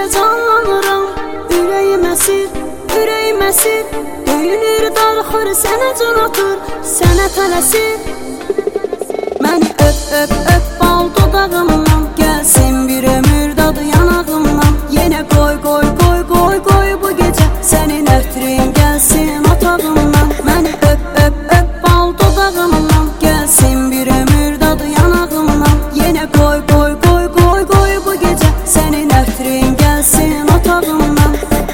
heyecanlanıram. Ürəyim əsir, döyünür, darıxır, sənə can atır, sənə tələsir. Məni öp, bal dodağımdan, gəlsin bir ömür dadı yanağımdan. Yenə qoy bu gecə, sənin ətrin gəlsin otağımdan. Məni öp, bal dodağımdan, gəlsin bir ömür dadı yanağımdan. Yenə qoy bu gecə, sənin ətrin gəlsin otağımdan.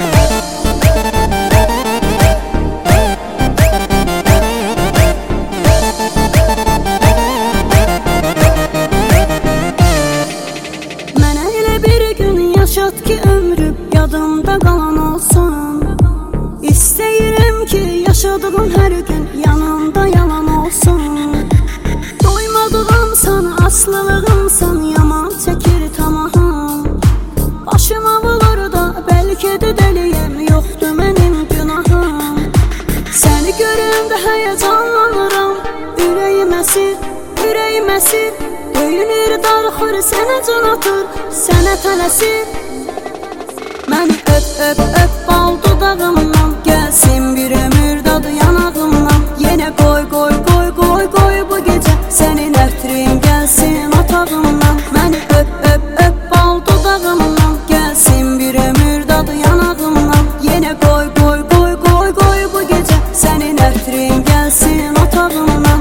Yaşat ki ömrüm yadımda qalan olsun. İstəyirəm ki yaşadığım hər gün yanımda yalan olsun. Doymadığımsan, aslılığımsan, yaman çəkir tamahım. Başım ağılır da bəlkə də dəliyəm, yoxdur mənim günahım. Səni görəndə həyəcanlanıram. Ürəyim əsir, döyünür, darıxır, sənə can atır, sənə tələsir. Məni öp, bal dodağımdan, gəlsin bir ömür dadı yanağımdan. Yenə qoy bu gecə, sənin ətrin gəlsin otağımdan. Məni öp, bal dodağımdan, gəlsin bir ömür dadı yanağımdan. Yenə qoy bu gecə, sənin ətrin gəlsin otağımdan.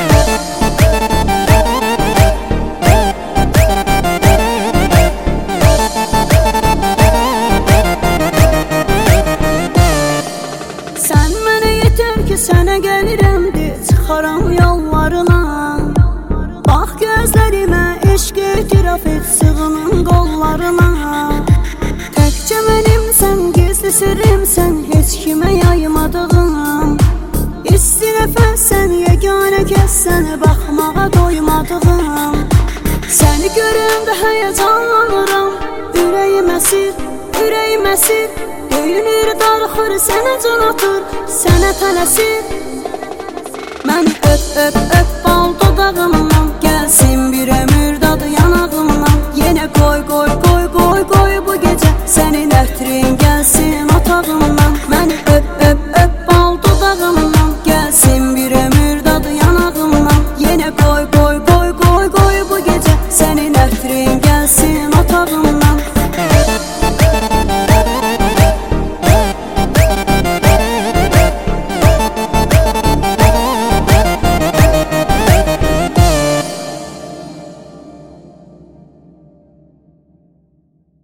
Sənə gəlirəmdir, çıxaram yollarına. Bax gözlərimə, eşq etiraf et, sığının qollarına. Təkcə mənimsən, gizli sirrimsən, heç kimə yaymadığım. İsti nəfəssən, yeganə kəssən, baxmağa doymadığım. Səni görəndə həyəcanlanıram. Ürəyim əsir, döyünür, darıxır, sənə can atır, sənə tələsir. Məni öp, bal dodağımdan, gəlsin bir ömür dadı yanağımdan. Yenə qoy bu gecə, sənin ətrin